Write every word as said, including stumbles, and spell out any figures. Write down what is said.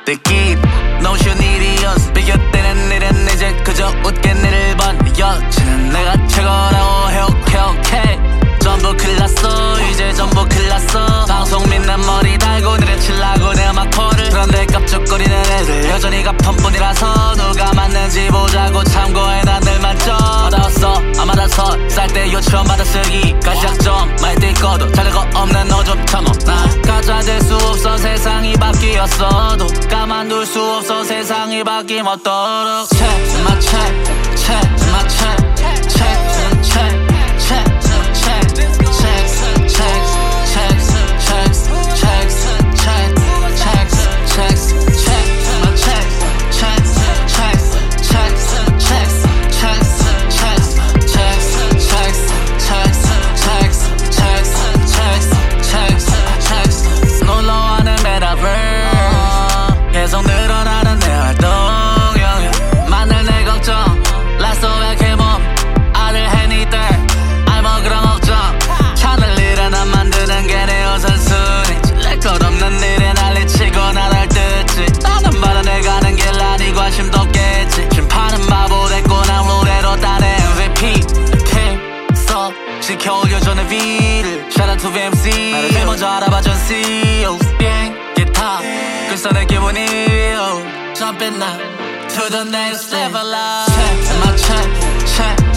느낌 너무 쉬운 일이었어. 비교되는 일은 이제 그저 웃겠는 번 여친은 내가 최고라고 해옥해옥해. 전부 클났어 이제 전부 클났어. 방송 믿는 머리 달고 내려치려고 내 음악 포를. 그런데 깝죽거리는 애들 여전히 가품뿐이라서 누가 맞는지 보자고 참고해 다들 만점 받아왔어. 아마 다섯 살 때 유치원 받아쓰기 가시작점 많이 뛸 거도 자료가 없는 너 좀 참어. 나 가짜될 수 없어 세상이 바뀌었어도 가만둘 수 없어 세상이 바뀌었도록. Check my check check my check check check check check 놀러와는 메타버스 계속 늘어나는 내 활동 마늘 내 걱정 라스트 왜 몸 아들 해니들 알먹 그런 걱정 차를 일어나 만드는 게 내 우선순위. 질 것 없는 일에 난리치고 나날 듣지. 나는 말아내가는 길 아니 관심도 없겠지. 심판은 바보 됐고 난 노래로 따내 엠브이피 팀서 지켜 여전의 위를 Shout out to 엠씨 나를 제일 먼저 알아봐준 씨오 비행기 타 글쎄 내 기분이 Jumping now to the next level. Check my check check